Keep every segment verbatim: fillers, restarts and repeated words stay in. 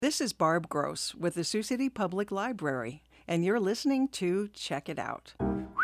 This is Barb Gross with the Sioux City Public Library, and you're listening to Check It Out.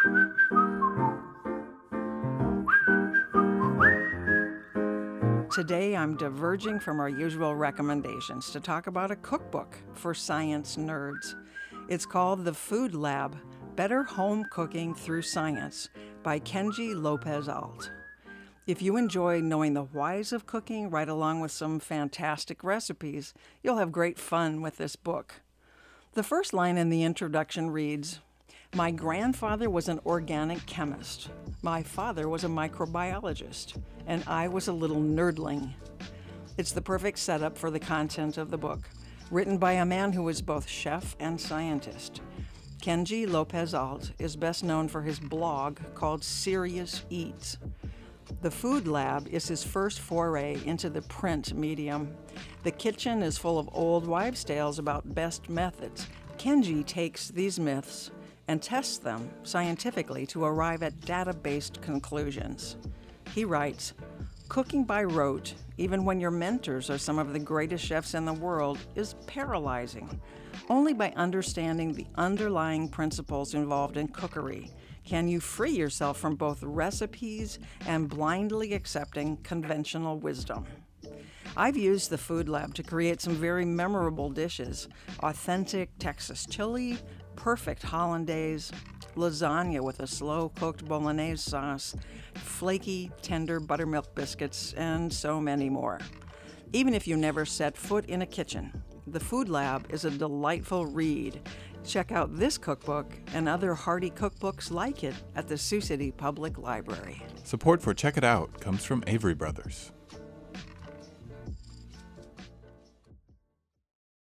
Today, I'm diverging from our usual recommendations to talk about a cookbook for science nerds. It's called The Food Lab: Better Home Cooking Through Science by Kenji Lopez-Alt. If you enjoy knowing the whys of cooking right along with some fantastic recipes, you'll have great fun with this book. The first line in the introduction reads, "My grandfather was an organic chemist. My father was a microbiologist, and I was a little nerdling." It's the perfect setup for the content of the book, written by a man who was both chef and scientist. Kenji Lopez-Alt is best known for his blog called Serious Eats. The Food Lab is his first foray into the print medium. The kitchen is full of old wives' tales about best methods. Kenji takes these myths and tests them scientifically to arrive at data-based conclusions. He writes, "Cooking by rote, even when your mentors are some of the greatest chefs in the world, is paralyzing. Only by understanding the underlying principles involved in cookery can you free yourself from both recipes and blindly accepting conventional wisdom." I've used the Food Lab to create some very memorable dishes: authentic Texas chili, perfect hollandaise, lasagna with a slow-cooked bolognese sauce, flaky, tender buttermilk biscuits, and so many more. Even if you never set foot in a kitchen, the Food Lab is a delightful read. Check out this cookbook and other hearty cookbooks like it at the Sioux City Public Library. Support for Check It Out comes from Avery Brothers.